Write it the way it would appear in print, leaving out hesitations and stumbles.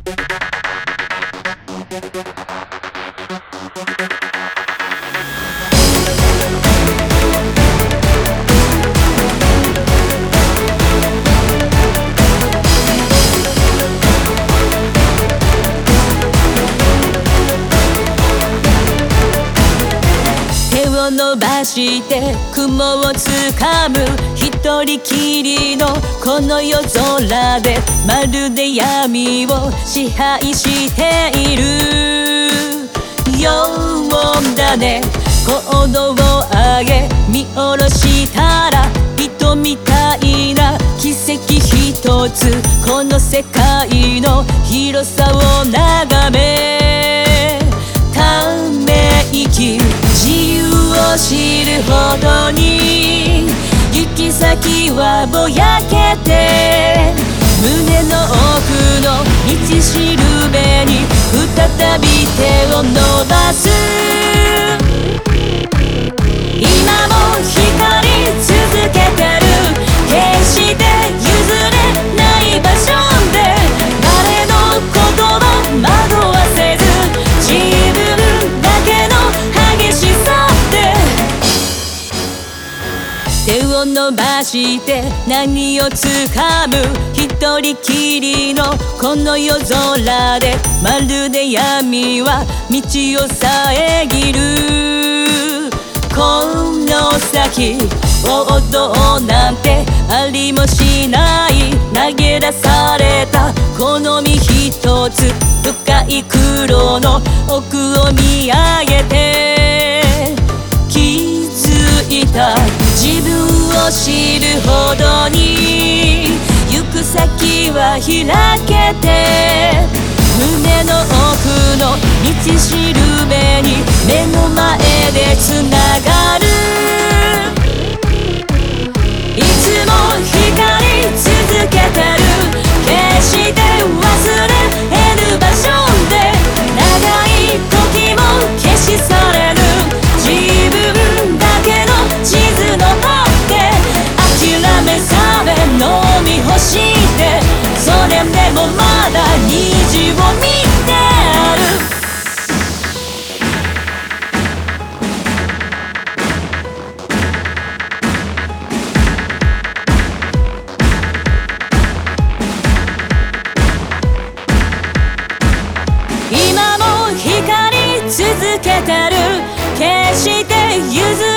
手を伸ばして雲をつかむ一人きりのこの夜空でまるで闇を支配しているようだね。コードを上げ見下ろしたら人みたいな奇跡一つこの世界の広さを眺めため息自由を知るほどに行き先はぼやけて胸の奥の道しるべに再び手を伸ばす今も光り続けてる決して譲れない場所で誰のことも惑わせず自分だけの激しさで手を伸ばして何をつかむ一人きりのこの夜空でまるで闇は道を遮るこの先王道なんてありもしない投げ出されたこの身一つ深い黒の奥を見上げて気づいた自分を知るほどに行く先は開けて胸の奥の道しるべに目の前でつながるいつも光り続けてる決して忘れる場所で長い時も消し去れる自分だけの地図の端で諦めさえ飲み干してそれでもまだ虹を見てる今も光り続けてる決して譲